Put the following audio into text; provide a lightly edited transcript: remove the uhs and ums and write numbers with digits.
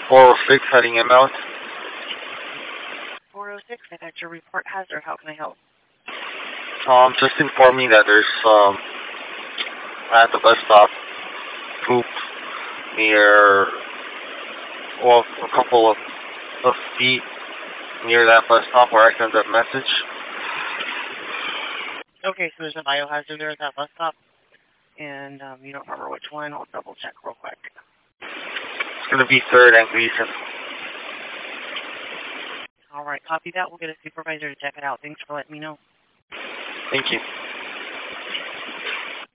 406 heading inbound. 406, I got your report hazard. How can I help? Just inform me that there's at the bus stop poop near, well, a couple of feet near that bus stop where I sent that message. Okay, so there's a biohazard there at that bus stop, and you don't remember which one. I'll double check real quick. It's going to be 3rd and Gleason. All right, copy that. We'll get a supervisor to check it out. Thanks for letting me know. Thank you.